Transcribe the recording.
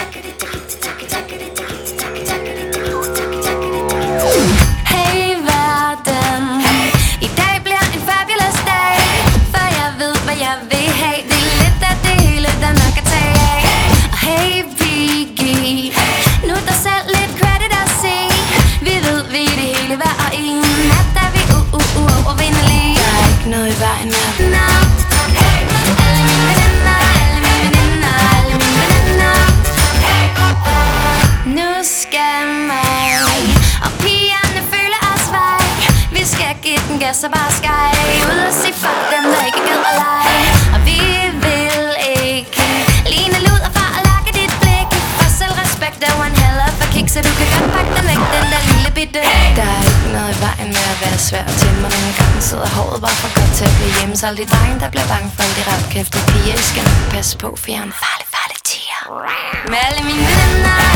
Hey verden, i dag bliver en fabulous dag, for jeg ved hvad jeg vil have. Det er lidt af det hele, der nok kan tage af. Og hey Biggie, nu er der selv lidt credit at se. Vi ved vi er det hele hver og en. Nat er vi uovervindelige. Der er ikke noget i vejen med at nå. Alle mine veninder, alle mine veninder, alle mine veninder. Nu skal mig og pigerne føle os vej. Vi skal give den gas og bare skaj. Ud og sige fuck dem, der ikke gider lege. Og vi vil ikke ligne luder for at lakke dit blik. For selvrespekt er one hell of a kick, så du kan godt pakke den væk, den der lille bitte. Der er ikke noget i vejen med at være svær til mig. Nogle gange sidder håret bare for godt til at blive hjemme. Så alle de drenge, der bliver bange for alle de rapkæftede piger, I skal nok passe på, for jeg er en farlig tiger. Med alle mine venner.